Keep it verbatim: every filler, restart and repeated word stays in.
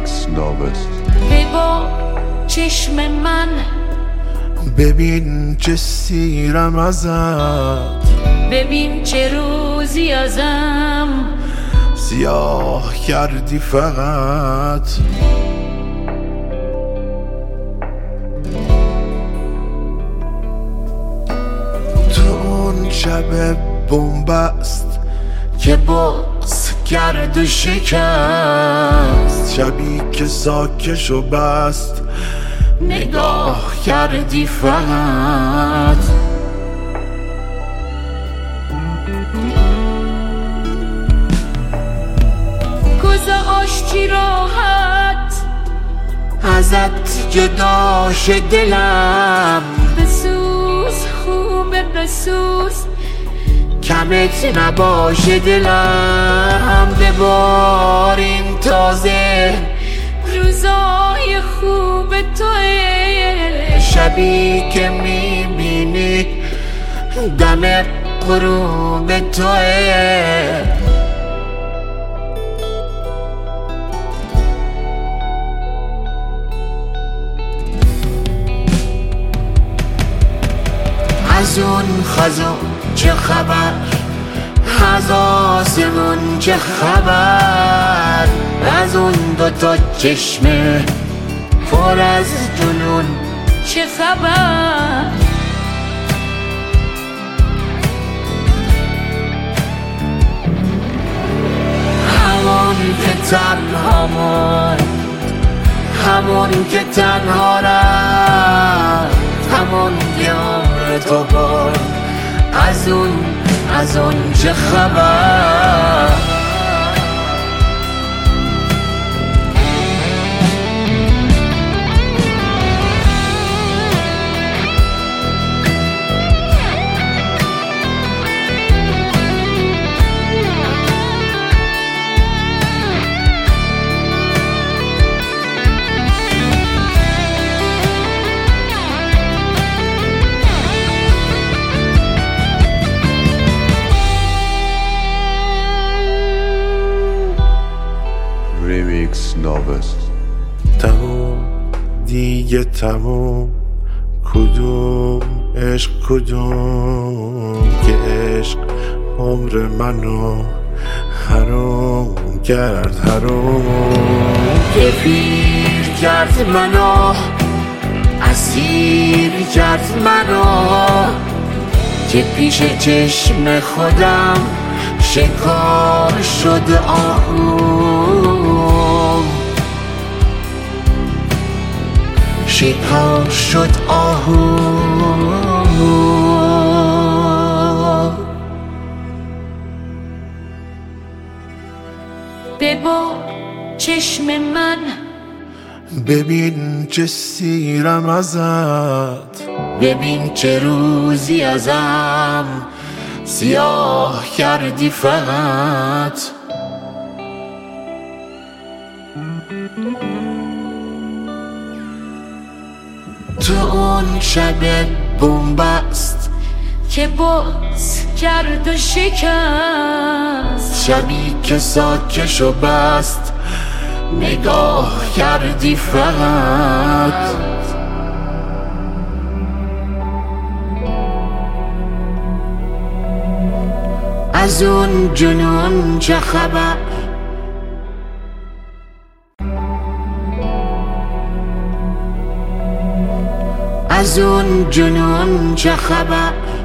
Remix Novest. ببا چشم من، ببین چه سیرم ازت، ببین چه روزی ازم سیاه کردی فقط. تو اون شب بنبست که بغض کرد و شکست، شبی که ساکش و بست نگاه کردی فقط. گذاشتی راحت ازت جداش دلم، بسوز خوبه بسوز، کمت نباشه دلم. ببار این تازه روزای خوب توه، شبی که میبینی دم غروب توه. از اون خزون چه خبر، از آسمون چه خبر، از اون دوتا چشمه پر از جنون چه خبر. همون که تنها موند، همون که تنها رفت، همون که عمر تو برد، از اون از اون چه خبر. Remix Novest. تموم دیگه تموم، کدوم عشق کدوم که عشق عمر منو حروم کرد، حروم که پیر کرد منو، اسیر کرد منو، که پیش چشم خودم شکار شد آهوم، شکار شد آهوم. ببا چشم من، ببین چه سیرم ازت، ببین چه روزی ازم سیاه کردی فقط. تو اون شب بنبست که بغض کرد و شکست، شبی که ساکش و بست نگاه کردی فقط. از اون جنون چه خبر، از اون جنون چه خبر.